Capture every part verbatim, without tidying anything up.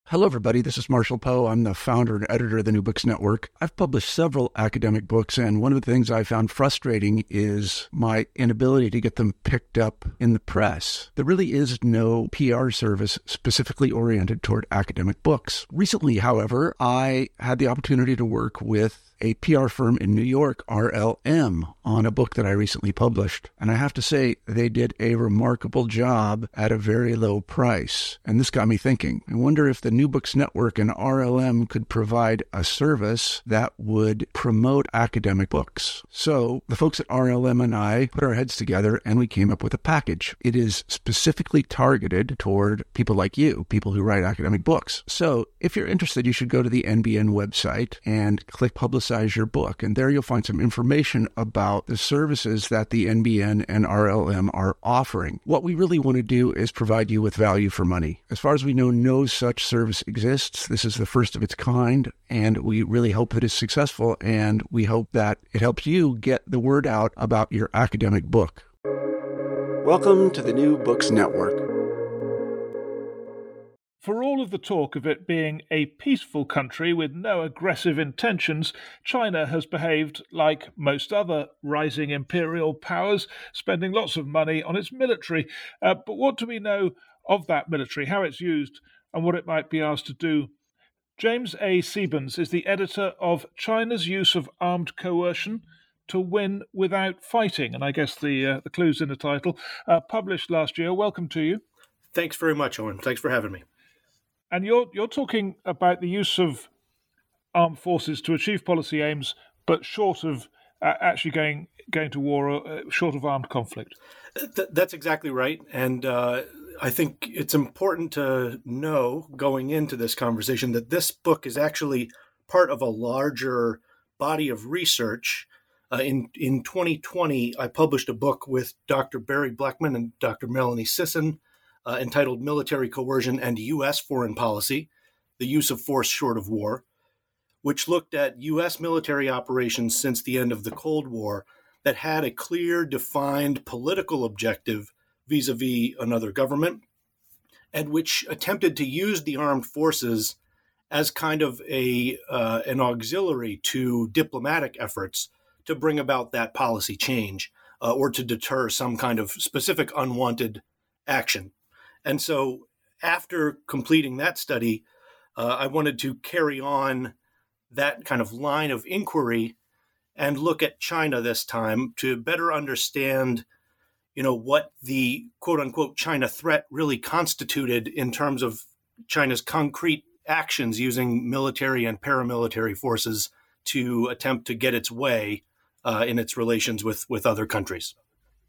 Hello, everybody. This is Marshall Poe. I'm the founder and editor of the New Books Network. I've published several academic books, and one of the things I found frustrating is my inability to get them picked up in the press. There really is no P R service specifically oriented toward academic books. Recently, however, I had the opportunity to work with a P R firm in New York, R L M, on a book that I recently published. And I have to say, they did a remarkable job at a very low price. And this got me thinking. I wonder if the New Books Network and R L M could provide a service that would promote academic books. So the folks at R L M and I put our heads together and we came up with a package. It is specifically targeted toward people like you, people who write academic books. So if you're interested, you should go to the N B N website and click Publicize your book. And there you'll find some information about the services that the N B N and R L M are offering. What we really want to do is provide you with value for money. As far as we know, no such service exists. This is the first of its kind, and we really hope that it's successful, and we hope that it helps you get the word out about your academic book. Welcome to the New Books Network. For all of the talk of it being a peaceful country with no aggressive intentions, China has behaved like most other rising imperial powers, spending lots of money on its military. Uh, but what do we know of that military, how it's used, and what it might be asked to do? James A. Sebens is the editor of China's Use of Armed Coercion to Win Without Fighting, and I guess the uh, the clue's in the title, uh, published last year. Welcome to you. Thanks very much, Owen. Thanks for having me. And you're you're talking about the use of armed forces to achieve policy aims, but short of uh, actually going going to war, uh, short of armed conflict. Th- that's exactly right. And uh, I think it's important to know going into this conversation that this book is actually part of a larger body of research. Uh, in, in twenty twenty, I published a book with Doctor Barry Bleckman and Doctor Melanie Sisson, Uh, entitled Military Coercion and U S Foreign Policy, the Use of Force Short of War, which looked at U S military operations since the end of the Cold War that had a clear, defined political objective vis-a-vis another government, and which attempted to use the armed forces as kind of a uh, an auxiliary to diplomatic efforts to bring about that policy change uh, or to deter some kind of specific unwanted action. And so after completing that study, uh, I wanted to carry on that kind of line of inquiry and look at China this time to better understand, you know, what the quote unquote China threat really constituted in terms of China's concrete actions using military and paramilitary forces to attempt to get its way uh, in its relations with, with other countries.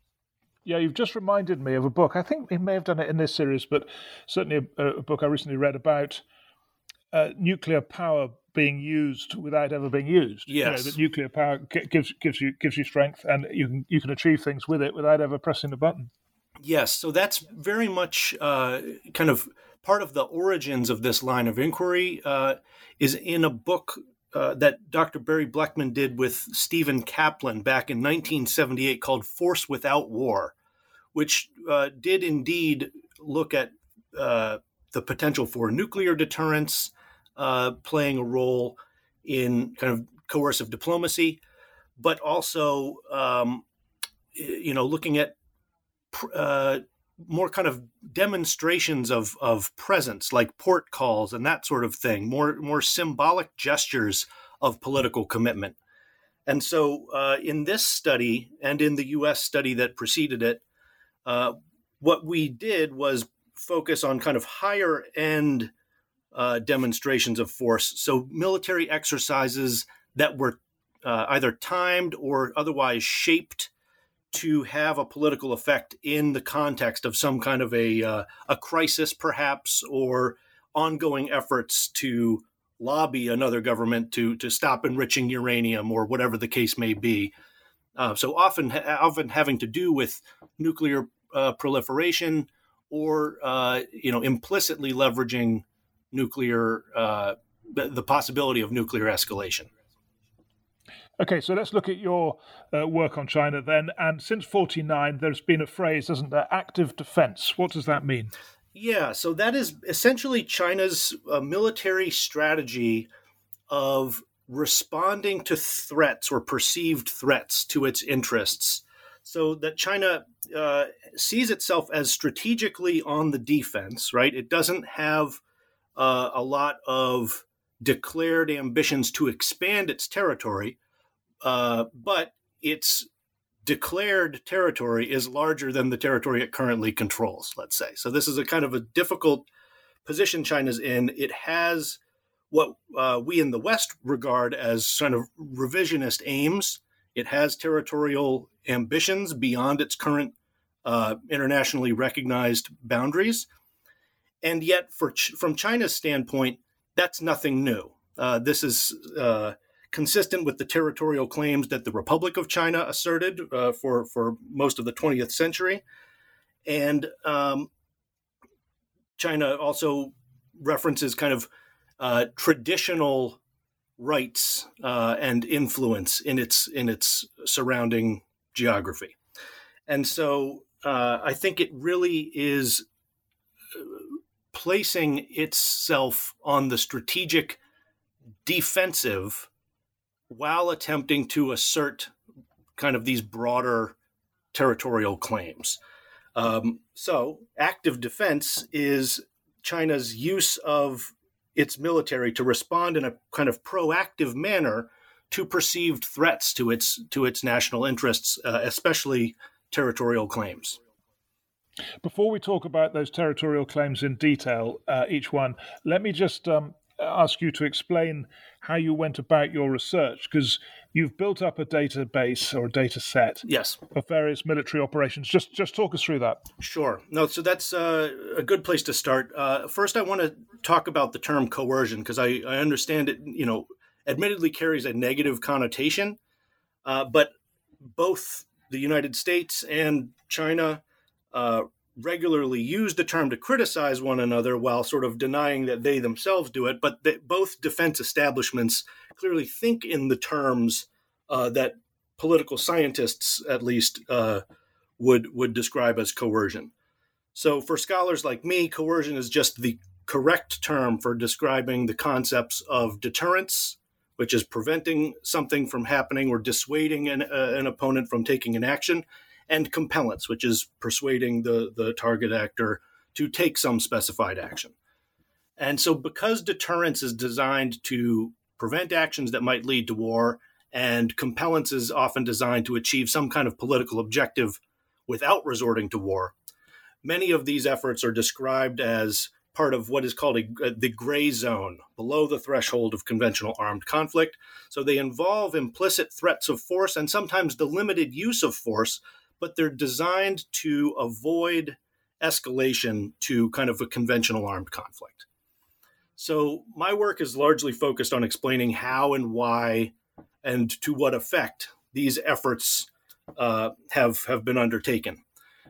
Yeah, you've just reminded me of a book. I think we may have done it in this series, but certainly a, a book I recently read about uh, nuclear power being used without ever being used. Yes, you know, that nuclear power gives gives you gives you strength, and you can you can achieve things with it without ever pressing the button. Yes, so that's very much uh, kind of part of the origins of this line of inquiry. Uh, is in a book Uh, that Doctor Barry Bleckman did with Stephen Kaplan back in nineteen seventy-eight called Force Without War, which uh, did indeed look at uh, the potential for nuclear deterrence uh, playing a role in kind of coercive diplomacy, but also, um, you know, looking at uh, more kind of demonstrations of, of presence, like port calls and that sort of thing, more more symbolic gestures of political commitment. And so uh, in this study and in the U S study that preceded it, uh, what we did was focus on kind of higher end uh, demonstrations of force. So military exercises that were uh, either timed or otherwise shaped to have a political effect in the context of some kind of a uh, a crisis, perhaps, or ongoing efforts to lobby another government to to stop enriching uranium or whatever the case may be. Uh, so often, often having to do with nuclear uh, proliferation or uh, you know implicitly leveraging nuclear uh, the, the possibility of nuclear escalation. Okay, so let's look at your uh, work on China then. And since forty-nine, there's been a phrase, isn't there? Active defense. What does that mean? Yeah, so that is essentially China's uh, military strategy of responding to threats or perceived threats to its interests. So that China uh, sees itself as strategically on the defense, right? It doesn't have uh, a lot of declared ambitions to expand its territory, uh, but its declared territory is larger than the territory it currently controls, let's say. So this is a kind of a difficult position China's in. It has what uh, we in the West regard as kind of revisionist aims. It has territorial ambitions beyond its current uh, internationally recognized boundaries. And yet, for Ch- from China's standpoint, that's nothing new. Uh, this is uh, consistent with the territorial claims that the Republic of China asserted uh, for, for most of the twentieth century. And um, China also references kind of uh, traditional rights uh, and influence in its in its surrounding geography. And so uh, I think it really is placing itself on the strategic defensive while attempting to assert kind of these broader territorial claims. Um, so active defense is China's use of its military to respond in a kind of proactive manner to perceived threats to its to its national interests, uh, especially territorial claims. Before we talk about those territorial claims in detail, uh, each one, let me just um, ask you to explain how you went about your research, because you've built up a database or a data set yes. of various military operations. Just just talk us through that. Sure. No, so that's uh, a good place to start. Uh, first, I want to talk about the term coercion, because I, I understand it, you know, admittedly carries a negative connotation, uh, but both the United States and China uh, regularly use the term to criticize one another while sort of denying that they themselves do it. But they, both defense establishments clearly think in the terms uh, that political scientists, at least, uh, would would describe as coercion. So for scholars like me, coercion is just the correct term for describing the concepts of deterrence, which is preventing something from happening or dissuading an, uh, an opponent from taking an action, and compellence, which is persuading the, the target actor to take some specified action. And so because deterrence is designed to prevent actions that might lead to war, and compellence is often designed to achieve some kind of political objective without resorting to war, many of these efforts are described as part of what is called a, the gray zone, below the threshold of conventional armed conflict. So they involve implicit threats of force and sometimes the limited use of force, but they're designed to avoid escalation to kind of a conventional armed conflict. So my work is largely focused on explaining how and why and to what effect these efforts uh, have, have been undertaken.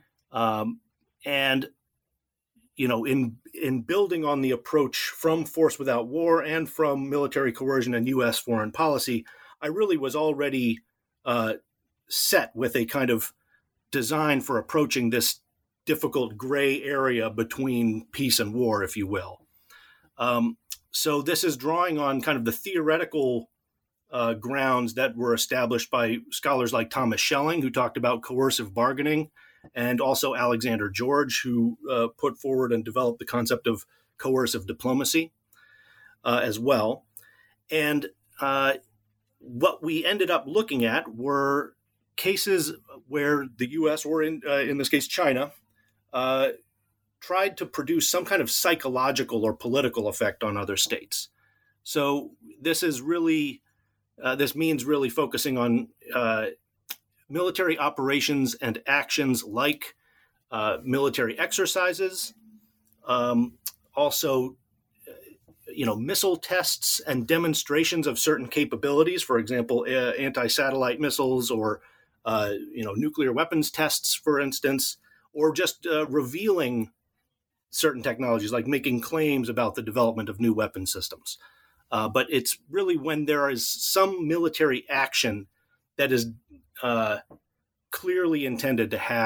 Um, and you know, in in building on the approach from Force Without War and from military coercion and U S foreign policy, I really was already uh, set with a kind of design for approaching this difficult gray area between peace and war, if you will. Um, so this is drawing on kind of the theoretical uh, grounds that were established by scholars like Thomas Schelling, who talked about coercive bargaining, and also Alexander George, who uh, put forward and developed the concept of coercive diplomacy uh, as well. And uh, what we ended up looking at were cases where the U S, or in, uh, in this case China, uh, tried to produce some kind of psychological or political effect on other states. So this is really, uh, this means really focusing on uh, military operations and actions like uh, military exercises, um, also, you know, missile tests and demonstrations of certain capabilities, for example, uh, anti-satellite missiles or, uh, you know, nuclear weapons tests, for instance, or just uh, revealing certain technologies, like making claims about the development of new weapon systems. Uh, but it's really when there is some military action that is uh, clearly intended to have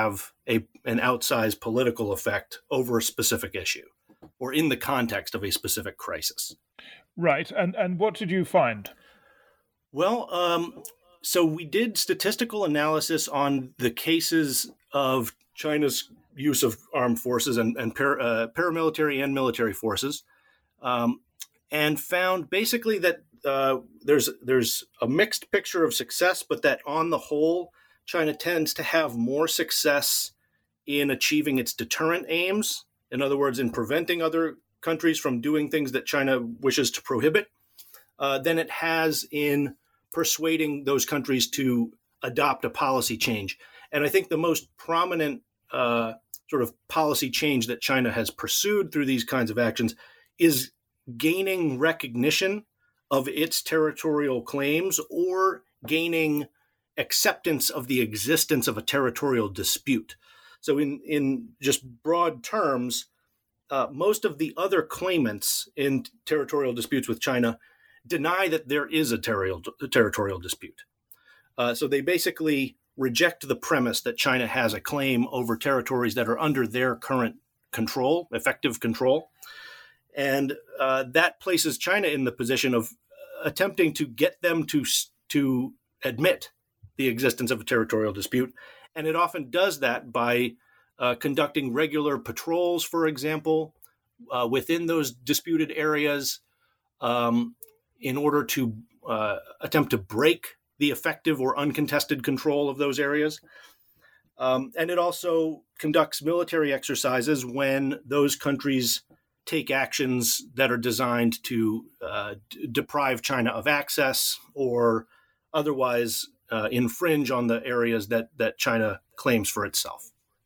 a an outsized political effect over a specific issue or in the context of a specific crisis. Right. And and what did you find? Well, um, so we did statistical analysis on the cases of China's use of armed forces and, and par, uh, paramilitary and military forces, um, and found basically that uh, there's there's a mixed picture of success, but that on the whole, China tends to have more success in achieving its deterrent aims. In other words, in preventing other countries from doing things that China wishes to prohibit, uh, than it has in persuading those countries to adopt a policy change. And I think the most prominent uh, sort of policy change that China has pursued through these kinds of actions is gaining recognition of its territorial claims or gaining acceptance of the existence of a territorial dispute. So in, in just broad terms, uh, most of the other claimants in territorial disputes with China deny that there is a territorial, territorial dispute. Uh, so they basically reject the premise that China has a claim over territories that are under their current control, effective control. And uh, that places China in the position of attempting to get them to, to admit the existence of a territorial dispute. And it often does that by uh, conducting regular patrols, for example, uh, within those disputed areas, um, in order to uh, attempt to break the effective or uncontested control of those areas. Um, and it also conducts military exercises when those countries take actions that are designed to uh, d- deprive China of access or otherwise uh, infringe on the areas that, that China claims for itself.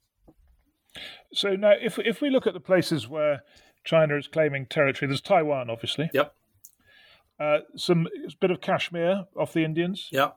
So now, if if we look at the places where China is claiming territory, there's Taiwan, obviously. Yep. Uh, some a bit of Kashmir off the Indians. Yeah.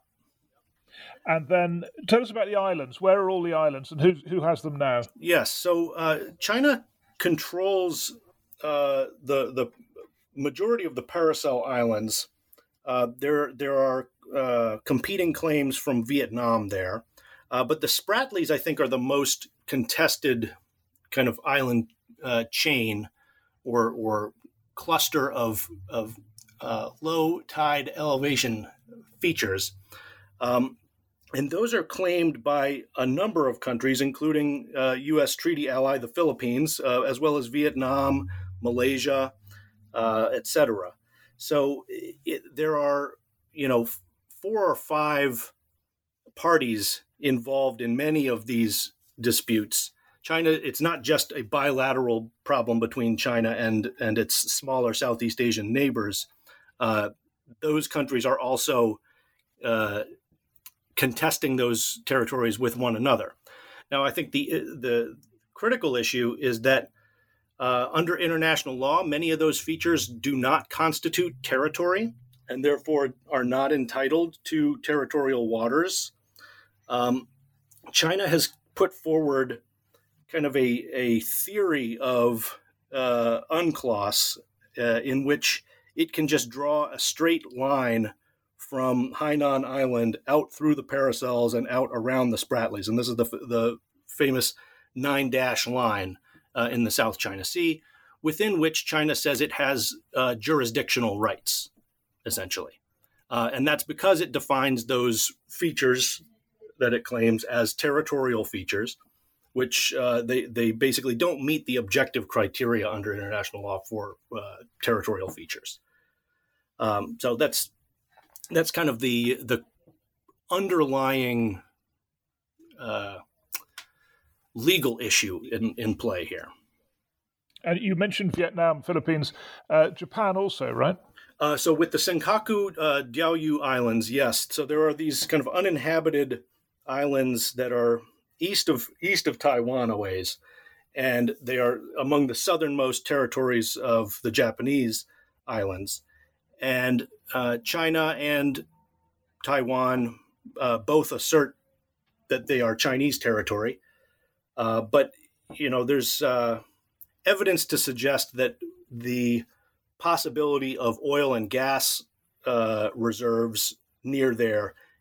And then tell us about the islands. Where are all the islands and who who has them now? Yes. So uh, China controls uh, the the majority of the Paracel Islands. Uh, there there are uh, competing claims from Vietnam there. Uh, but the Spratlys, I think, are the most contested kind of island uh, chain or or cluster of of Uh, low tide elevation features. Um, and those are claimed by a number of countries, including uh, U S treaty ally, the Philippines, uh, as well as Vietnam, Malaysia, uh, et cetera. So it, there are, you know, four or five parties involved in many of these disputes. China, it's not just a bilateral problem between China and, and its smaller Southeast Asian neighbors. Uh, those countries are also uh, contesting those territories with one another. Now, I think the the critical issue is that uh, under international law, many of those features do not constitute territory and therefore are not entitled to territorial waters. Um, China has put forward kind of a, a theory of uh, UNCLOS uh, in which it can just draw a straight line from Hainan Island out through the Paracels and out around the Spratlys. And this is the the famous nine-dash line uh, in the South China Sea, within which China says it has uh, jurisdictional rights, essentially. Uh, and that's because it defines those features that it claims as territorial features, which uh, they, they basically don't meet the objective criteria under international law for uh, territorial features. Um, so that's that's kind of the the underlying uh, legal issue in, in play here. And you mentioned Vietnam, Philippines, uh, Japan also, right? Uh, so with the Senkaku uh, Diaoyu Islands, yes. So there are these kind of uninhabited islands that are east of east of Taiwan a ways, and they are among the southernmost territories of the Japanese islands. And uh, China and Taiwan uh, both assert that they are Chinese territory. Uh, but, you know, there's uh, evidence to suggest that the possibility of oil and gas uh, reserves near there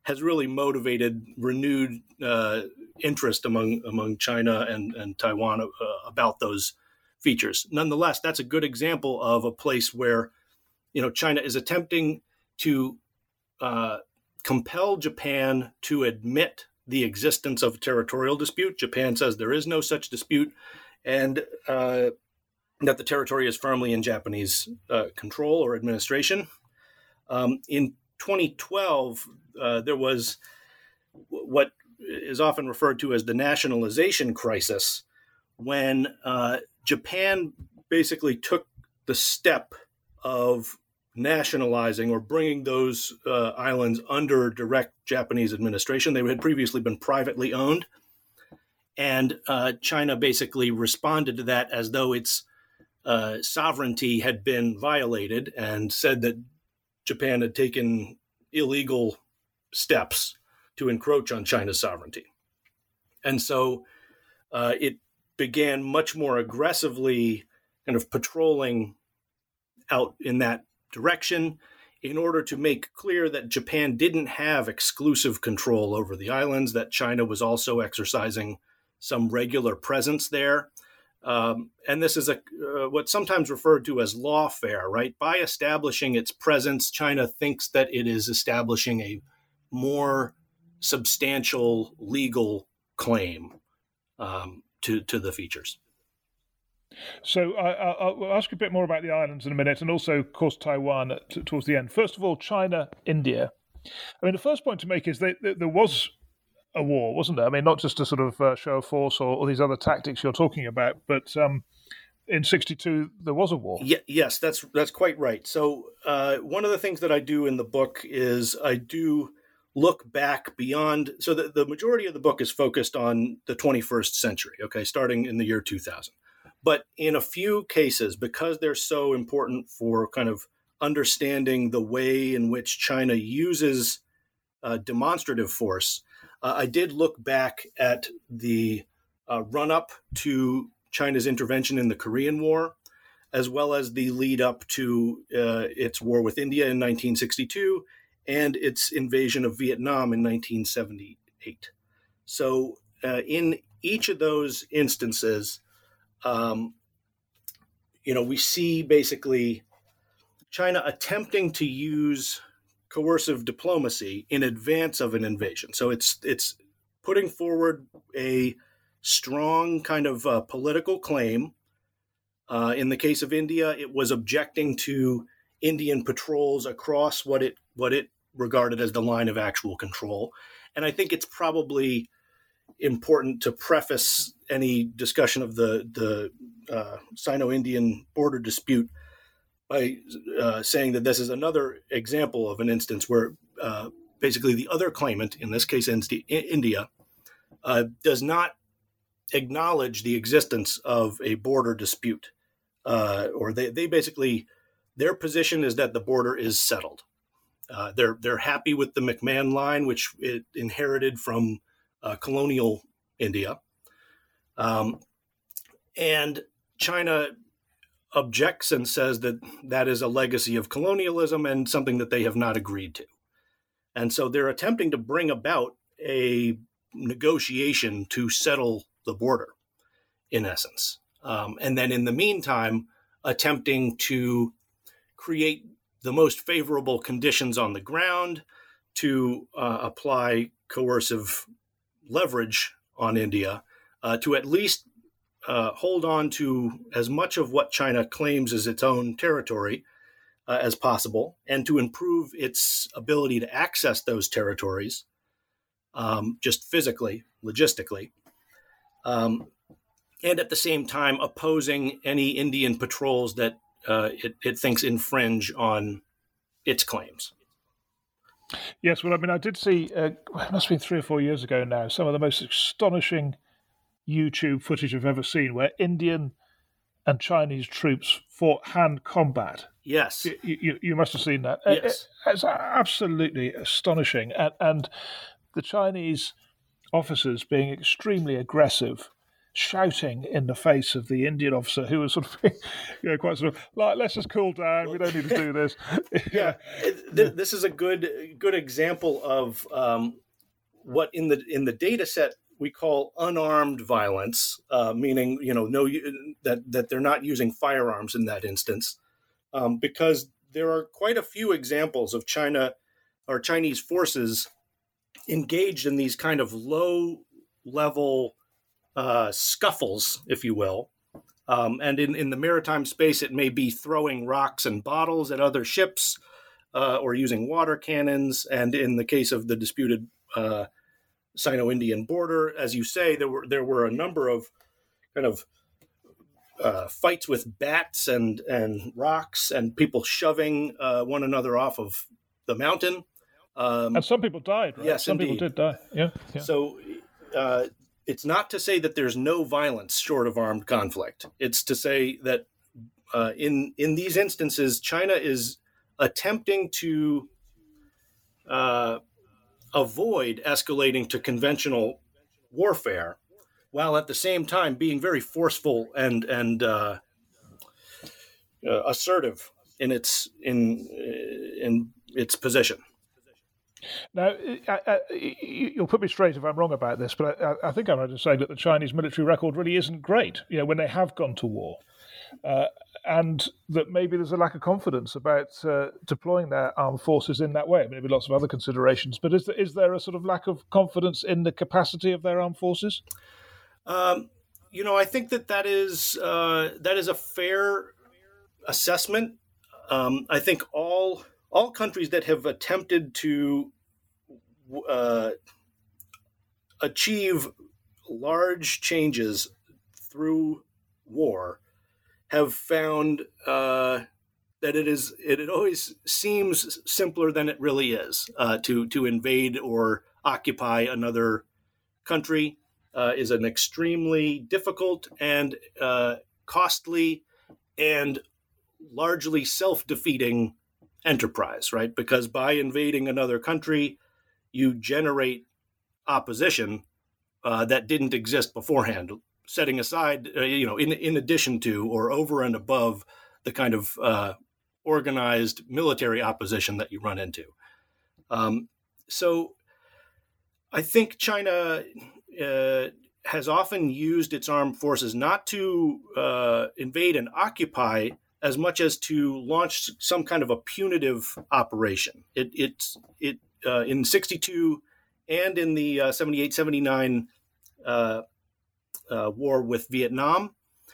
has really motivated renewed uh, interest among among China and, and Taiwan uh, about those features. Nonetheless, that's a good example of a place where, you know, China is attempting to uh, compel Japan to admit the existence of a territorial dispute. Japan says there is no such dispute, and uh, that the territory is firmly in Japanese uh, control or administration. Um, in twenty twelve, uh, there was what is often referred to as the nationalization crisis, when uh, Japan basically took the step of nationalizing or bringing those uh, islands under direct Japanese administration. They had previously been privately owned, and uh, China basically responded to that as though its uh, sovereignty had been violated, and said that Japan had taken illegal steps to encroach on China's sovereignty. And so uh, it began much more aggressively kind of patrolling out in that direction in order to make clear that Japan didn't have exclusive control over the islands, that China was also exercising some regular presence there. Um, and this is a uh, what's sometimes referred to as lawfare, right? By establishing its presence, China thinks that it is establishing a more substantial legal claim um, to, to the features. So I, I, I'll ask you a bit more about the islands in a minute, and also, of course, Taiwan t- towards the end. First of all, China, India. I mean, the first point to make is that, that there was a war, wasn't there? I mean, not just a sort of uh, show of force or, or these other tactics you're talking about, but um, in sixty-two there was a war. Yeah, yes, that's that's quite right. So uh, one of the things that I do in the book is I do look back beyond. So the, the majority of the book is focused on the twenty-first century, okay, starting in the year two thousand. But in a few cases, because they're so important for kind of understanding the way in which China uses uh, demonstrative force, uh, I did look back at the uh, run-up to China's intervention in the Korean War, as well as the lead up to uh, its war with India in nineteen sixty-two and its invasion of Vietnam in nineteen seventy-eight. So uh, in each of those instances, Um, you know, we see basically China attempting to use coercive diplomacy in advance of an invasion. So it's it's putting forward a strong kind of uh, political claim. Uh, in the case of India, it was objecting to Indian patrols across what it what it regarded as the line of actual control. And I think it's probably important to preface any discussion of the the uh, Sino-Indian border dispute by uh, saying that this is another example of an instance where uh, basically the other claimant, in this case India, uh, does not acknowledge the existence of a border dispute, uh, or they, they basically, their position is that the border is settled. Uh, they're they're happy with the McMahon line, which it inherited from Uh, colonial India. Um, and China objects and says that that is a legacy of colonialism and something that they have not agreed to. And so they're attempting to bring about a negotiation to settle the border, in essence. Um, and then in the meantime, attempting to create the most favorable conditions on the ground to uh, apply coercive leverage on India uh, to at least uh, hold on to as much of what China claims as its own territory uh, as possible, and to improve its ability to access those territories um, just physically, logistically, um, and at the same time opposing any Indian patrols that uh, it, it thinks infringe on its claims. Yes, well, I mean, I did see, uh, it must have been three or four years ago now, some of the most astonishing YouTube footage I've ever seen, where Indian and Chinese troops fought hand combat. Yes. You, you, you must have seen that. Yes. It, it's absolutely astonishing. And, and the Chinese officers being extremely aggressive, shouting in the face of the Indian officer who was sort of, you know, quite sort of like, let's just cool down. We don't need to do this. yeah, this is a good good example of um, what in the in the data set we call unarmed violence, uh, meaning you know no that that they're not using firearms in that instance, um, because there are quite a few examples of China or Chinese forces engaged in these kind of low level uh, scuffles, if you will. Um, and in, in the maritime space, it may be throwing rocks and bottles at other ships uh, or using water cannons. And in the case of the disputed uh, Sino-Indian border, as you say, there were there were a number of kind of uh, fights with bats and, and rocks and people shoving uh, one another off of the mountain. Um, and some people died, right? Yes, some indeed. people did die. Yeah. yeah. So uh, it's not to say that there's no violence short of armed conflict. It's to say that uh, in in these instances, China is attempting to uh, avoid escalating to conventional warfare, while at the same time being very forceful and and uh, uh, assertive in its in in its position. Now, I, I, you'll put me straight if I'm wrong about this, but I, I think I'm right to say that the Chinese military record really isn't great, you know, when they have gone to war. Uh, and that maybe there's a lack of confidence about uh, deploying their armed forces in that way. Maybe lots of other considerations, but is there, is there a sort of lack of confidence in the capacity of their armed forces? Um, you know, I think that that is, uh, that is a fair assessment. Um, I think all... All countries that have attempted to uh, achieve large changes through war have found uh, that it is it, it always seems simpler than it really is. Uh, to to invade or occupy another country uh, is an extremely difficult and uh, costly and largely self-defeating enterprise, right? Because by invading another country, you generate opposition uh, that didn't exist beforehand, setting aside, uh, you know, in in addition to or over and above the kind of uh, organized military opposition that you run into. Um, so I think China uh, has often used its armed forces not to uh, invade and occupy as much as to launch some kind of a punitive operation. It, it, it uh, in sixty-two and in the uh, seventy-eight seventy-nine uh, uh, war with Vietnam,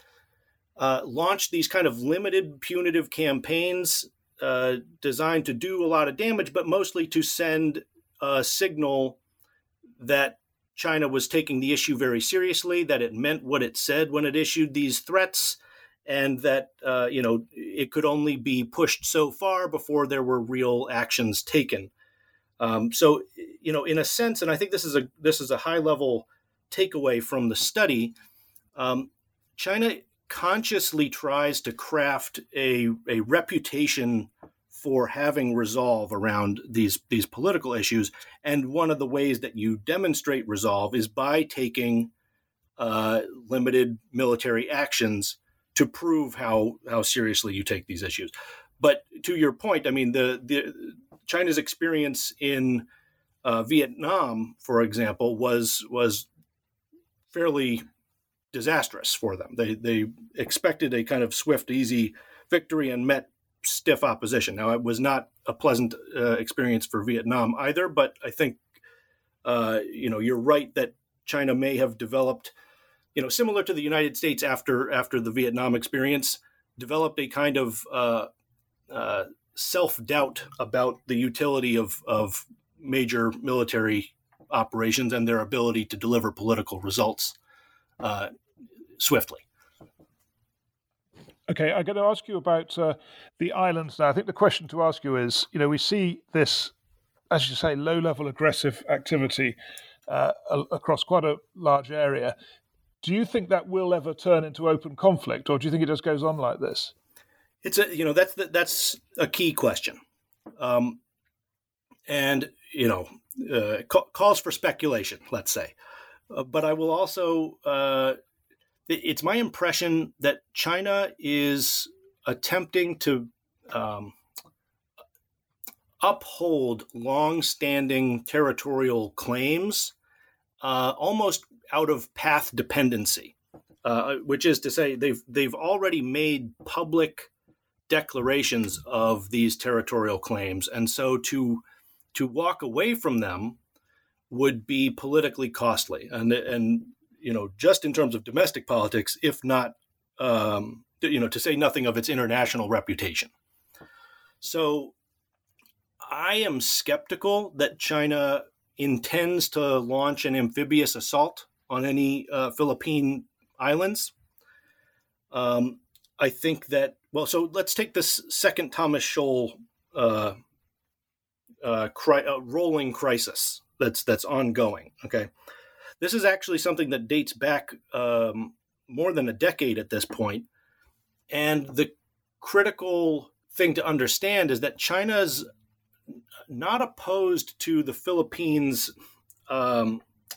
uh, launched these kind of limited punitive campaigns uh, designed to do a lot of damage, but mostly to send a signal that China was taking the issue very seriously, that it meant what it said when it issued these threats, and that uh, you know it could only be pushed so far before there were real actions taken. Um, so you know, in a sense, and I think this is a this is a high level takeaway from the study. Um, China consciously tries to craft a a reputation for having resolve around these these political issues, and one of the ways that you demonstrate resolve is by taking uh, limited military actions to prove how how seriously you take these issues. But to your point, I mean, the the China's experience in uh, Vietnam, for example, was was fairly disastrous for them. They they expected a kind of swift, easy victory and met stiff opposition. Now, it was not a pleasant uh, experience for Vietnam either, but I think uh, you know you're right that China may have developed, you know, similar to the United States after after the Vietnam experience, developed a kind of uh, uh, self-doubt about the utility of, of major military operations and their ability to deliver political results uh, swiftly. Okay, I'm going to ask you about uh, the islands now. I think the question to ask you is, you know, we see this, as you say, low-level aggressive activity uh, across quite a large area. Do you think that will ever turn into open conflict, or do you think it just goes on like this? It's a, you know, that's the, that's a key question, um, and you know, uh, ca- calls for speculation. Let's say, uh, but I will also uh, it's my impression that China is attempting to um, uphold long-standing territorial claims, uh, almost out of path dependency, uh, which is to say they've they've already made public declarations of these territorial claims, and so to to walk away from them would be politically costly, and and you know, just in terms of domestic politics, if not um, you know, to say nothing of its international reputation. So I am skeptical that China intends to launch an amphibious assault on any uh, Philippine islands. Um, I think that, well, so let's take this second Thomas Shoal uh, uh, cri- uh, rolling crisis that's that's ongoing. Okay, this is actually something that dates back um, more than a decade at this point, and the critical thing to understand is that China's not opposed to the Philippines um,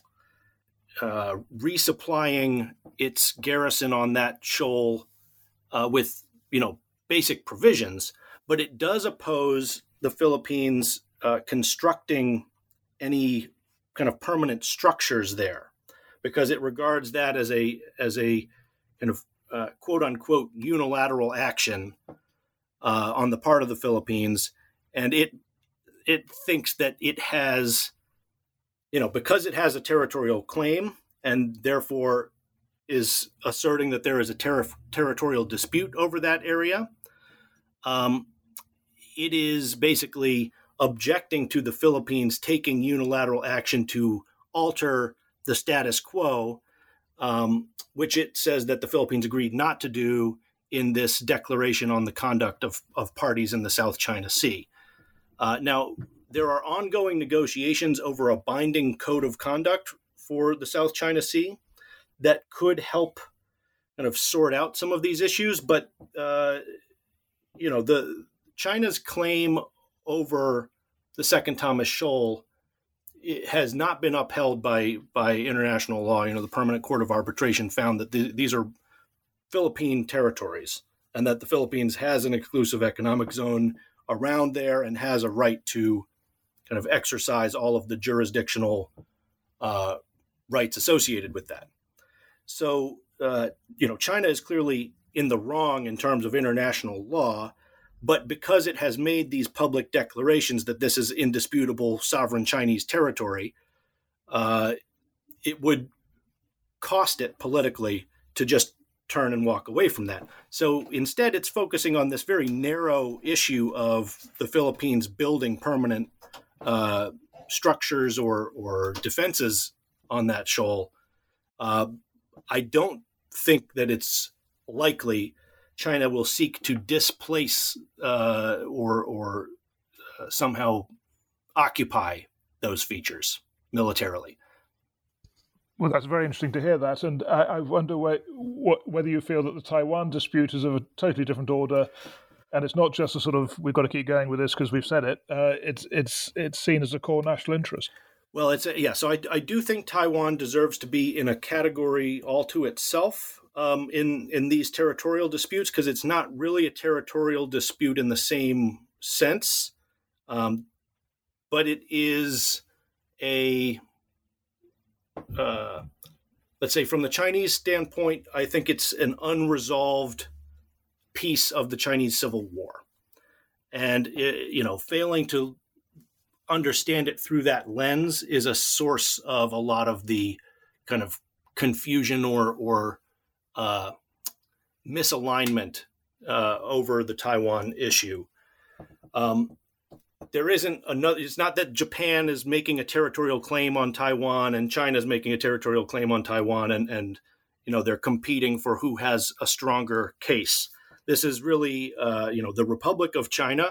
uh, resupplying its garrison on that shoal uh, with, you know, basic provisions, but it does oppose the Philippines uh, constructing any kind of permanent structures there, because it regards that as a as a kind of uh, quote unquote unilateral action uh, on the part of the Philippines, and it it thinks that it has, you know, because it has a territorial claim and therefore is asserting that there is a ter- territorial dispute over that area. Um, it is basically objecting to the Philippines taking unilateral action to alter the status quo, um, which it says that the Philippines agreed not to do in this declaration on the conduct of, of parties in the South China Sea. Uh, now, there are ongoing negotiations over a binding code of conduct for the South China Sea that could help kind of sort out some of these issues. But, uh, you know, the China's claim over the second Thomas Shoal has not been upheld by, by international law. You know, the Permanent Court of Arbitration found that the, these are Philippine territories and that the Philippines has an exclusive economic zone around there and has a right to kind of exercise all of the jurisdictional uh, rights associated with that. So, uh, you know, China is clearly in the wrong in terms of international law, but because it has made these public declarations that this is indisputable sovereign Chinese territory, uh, it would cost it politically to just turn and walk away from that. So instead, it's focusing on this very narrow issue of the Philippines building permanent uh, structures or, or defenses on that shoal. Uh, I don't think that it's likely China will seek to displace uh, or, or uh, somehow occupy those features militarily. Well, that's very interesting to hear that. And I, I wonder where, what, whether you feel that the Taiwan dispute is of a totally different order. And it's not just a sort of, we've got to keep going with this because we've said it. Uh, it's it's it's seen as a core national interest. Well, it's a, yeah. So I, I do think Taiwan deserves to be in a category all to itself um, in in these territorial disputes, because it's not really a territorial dispute in the same sense, um, but it is a uh, let's say from the Chinese standpoint, I think it's an unresolved piece of the Chinese Civil War, and you know, failing to understand it through that lens is a source of a lot of the kind of confusion or or uh, misalignment uh, over the Taiwan issue. Um, there isn't another. It's not that Japan is making a territorial claim on Taiwan and China is making a territorial claim on Taiwan, and and you know, they're competing for who has a stronger case. This is really, uh, you know, the Republic of China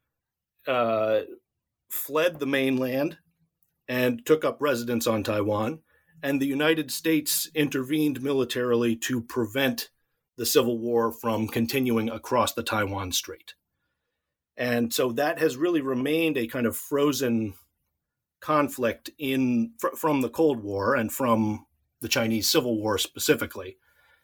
uh, fled the mainland and took up residence on Taiwan, and the United States intervened militarily to prevent the Civil War from continuing across the Taiwan Strait. And so that has really remained a kind of frozen conflict in fr- from the Cold War and from the Chinese Civil War specifically.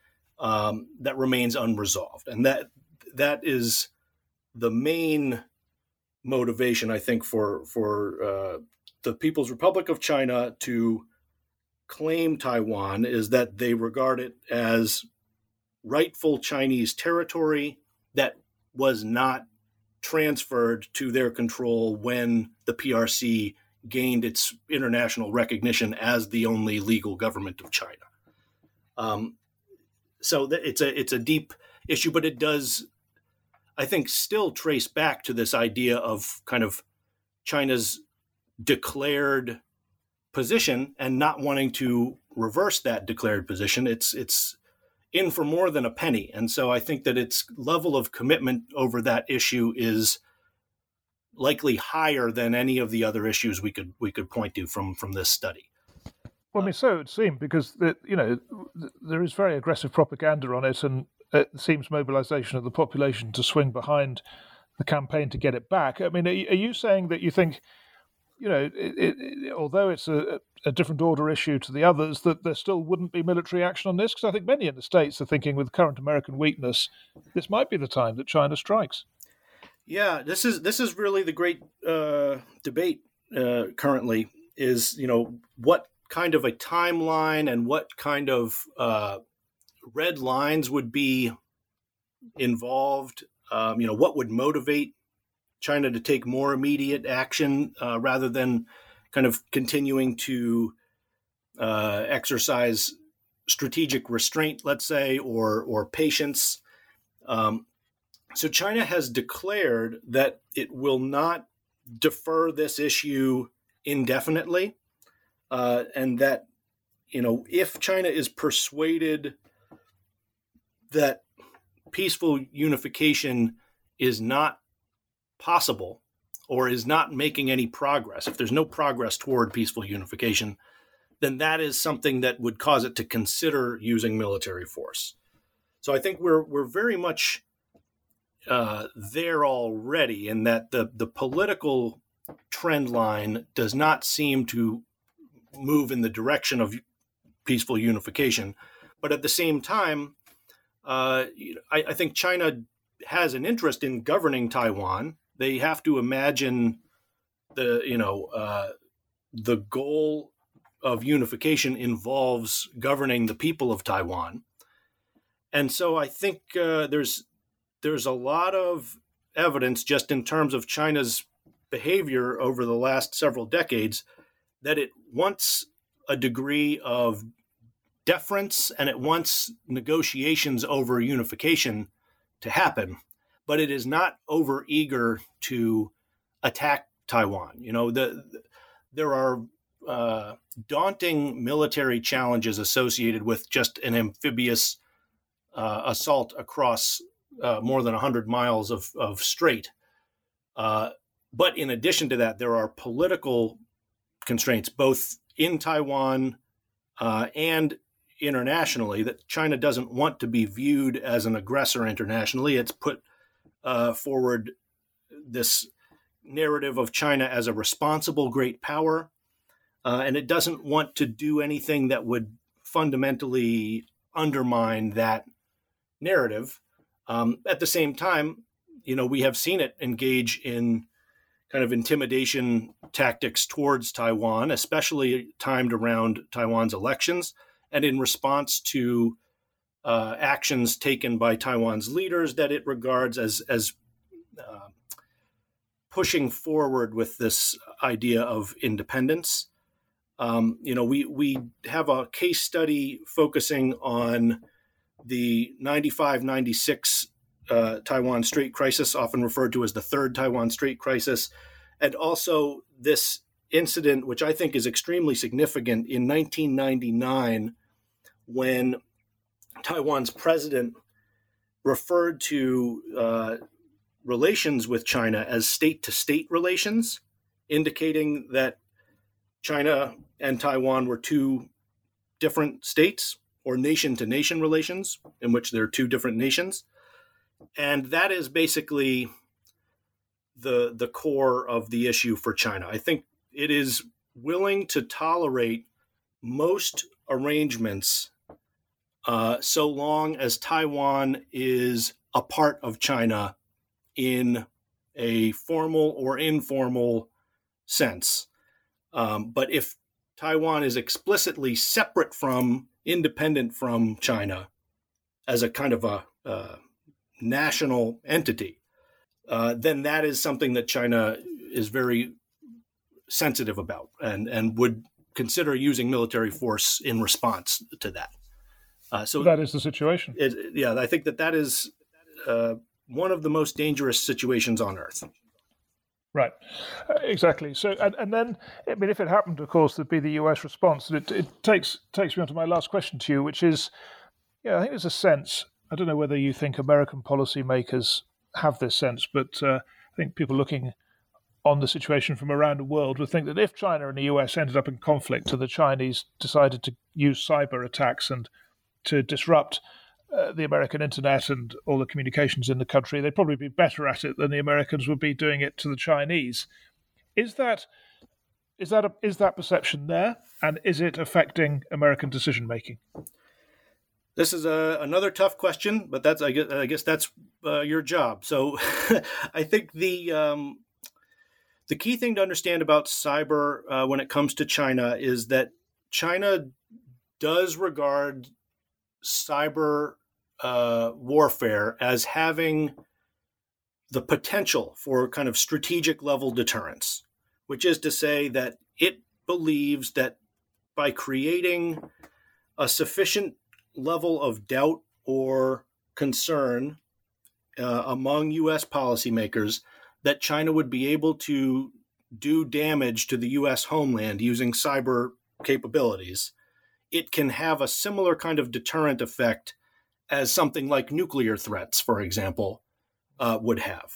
um, that remains unresolved. And that that is the main motivation, I think, for, for uh, the People's Republic of China to claim Taiwan, is that they regard it as rightful Chinese territory that was not transferred to their control when the P R C gained its international recognition as the only legal government of China. Um, so th- it's a it's a deep issue, but it does, I think, still trace back to this idea of kind of China's declared position and not wanting to reverse that declared position. It's it's in for more than a penny. And so I think that its level of commitment over that issue is likely higher than any of the other issues we could we could point to from, from this study. Well, I mean, so it would seem, because the, you know there is very aggressive propaganda on it, and it seems mobilization of the population to swing behind the campaign to get it back. I mean, are you, are you saying that you think, you know, it, it, although it's a, a different order issue to the others, that there still wouldn't be military action on this? Because I think many in the States are thinking, with current American weakness, this might be the time that China strikes. Yeah, this is this is really the great uh, debate uh, currently. Is, you know, what kind of a timeline and what kind of uh, red lines would be involved? Um, you know, what would motivate China to take more immediate action uh, rather than kind of continuing to uh, exercise strategic restraint, let's say, or or patience. Um, so China has declared that it will not defer this issue indefinitely, uh, and that, you know, if China is persuaded that peaceful unification is not possible or is not making any progress, if there's no progress toward peaceful unification, then that is something that would cause it to consider using military force. So I think we're we're very much uh, there already, in that the the political trend line does not seem to move in the direction of peaceful unification, but at the same time, uh, I, I think China has an interest in governing Taiwan. They have to imagine the, you know, uh, the goal of unification involves governing the people of Taiwan. And so I think uh, there's there's a lot of evidence, just in terms of China's behavior over the last several decades, that it wants a degree of deference and it wants negotiations over unification to happen, but it is not overeager to attack Taiwan. You know, the, the there are uh, daunting military challenges associated with just an amphibious uh, assault across uh, more than one hundred miles of, of strait. Uh, but in addition to that, there are political constraints, both in Taiwan uh, and internationally, that China doesn't want to be viewed as an aggressor internationally. It's put uh, forward this narrative of China as a responsible great power, uh, and it doesn't want to do anything that would fundamentally undermine that narrative. Um, at the same time, you know, we have seen it engage in kind of intimidation tactics towards Taiwan, especially timed around Taiwan's elections, and in response to uh, actions taken by Taiwan's leaders that it regards as as uh, pushing forward with this idea of independence. Um, you know, we we have a case study focusing on the ninety-five ninety-six uh, Taiwan Strait crisis, often referred to as the third Taiwan Strait crisis, and also this incident, which I think is extremely significant, in nineteen ninety-nine, when Taiwan's president referred to uh, relations with China as state-to-state relations, indicating that China and Taiwan were two different states, or nation-to-nation relations, in which there are two different nations. And that is basically the, the core of the issue for China. I think it is willing to tolerate most arrangements uh, so long as Taiwan is a part of China in a formal or informal sense. Um, but if Taiwan is explicitly separate from, independent from China as a kind of a uh, national entity, uh, then that is something that China is very sensitive about and, and would consider using military force in response to that. Uh, so that is the situation. It, yeah, I think that that is uh, one of the most dangerous situations on Earth. Right, uh, exactly. So, and, and then, I mean, if it happened, of course, there'd be the U S response. And it, it takes takes me on to my last question to you, which is, yeah, I think there's a sense. I don't know whether you think American policymakers have this sense, but uh, I think people looking on the situation from around the world would think that if China and the U S ended up in conflict, and the Chinese decided to use cyber attacks and to disrupt uh, the American internet and all the communications in the country, they'd probably be better at it than the Americans would be doing it to the Chinese. Is that is that a, is that perception there, and is it affecting American decision making? This is a, another tough question, but that's I guess, I guess that's uh, your job. So I think the um, the key thing to understand about cyber uh, when it comes to China is that China does regard cyber uh, warfare as having the potential for kind of strategic level deterrence, which is to say that it believes that by creating a sufficient level of doubt or concern uh, among U S policymakers that China would be able to do damage to the U S homeland using cyber capabilities, it can have a similar kind of deterrent effect as something like nuclear threats, for example, uh, would have.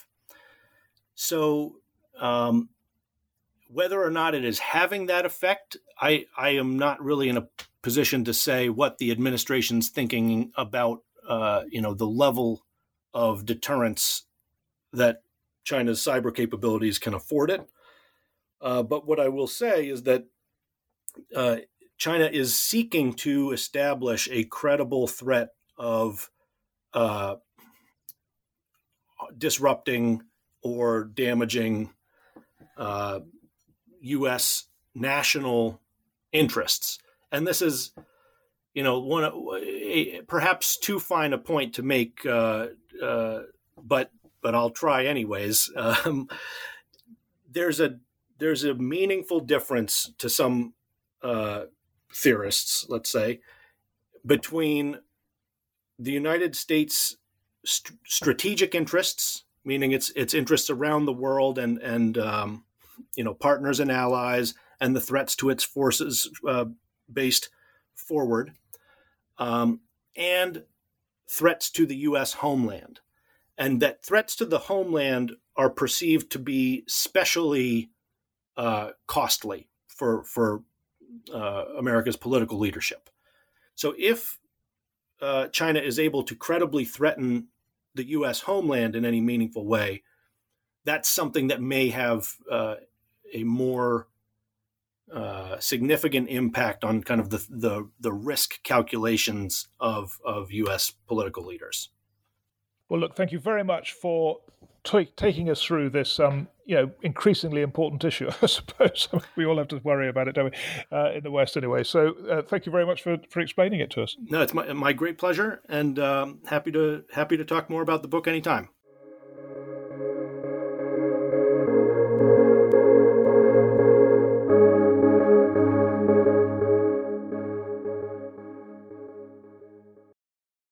So um, whether or not it is having that effect, I, I am not really in a position to say what the administration's thinking about, uh, you know, the level of deterrence that China's cyber capabilities can afford it. Uh, but what I will say is that uh, China is seeking to establish a credible threat of uh, disrupting or damaging uh, U S national interests. And this is, you know, one a, perhaps too fine a point to make, uh, uh, but but I'll try anyways. Um, there's a there's a meaningful difference to some uh, theorists, let's say, between the United States' st- strategic interests, meaning its its interests around the world and and um, you know partners and allies, and the threats to its forces uh, based forward, um, and threats to the U S homeland, and that threats to the homeland are perceived to be specially uh, costly for for uh, America's political leadership. So if uh, China is able to credibly threaten the U S homeland in any meaningful way, that's something that may have uh, a more uh, significant impact on kind of the, the the risk calculations of of U S political leaders. Well, look, thank you very much for t- taking us through this, um, you know, increasingly important issue, I suppose. We all have to worry about it, don't we, uh, in the West anyway. So uh, thank you very much for, for explaining it to us. No, it's my, my great pleasure, and um, happy to happy to talk more about the book anytime.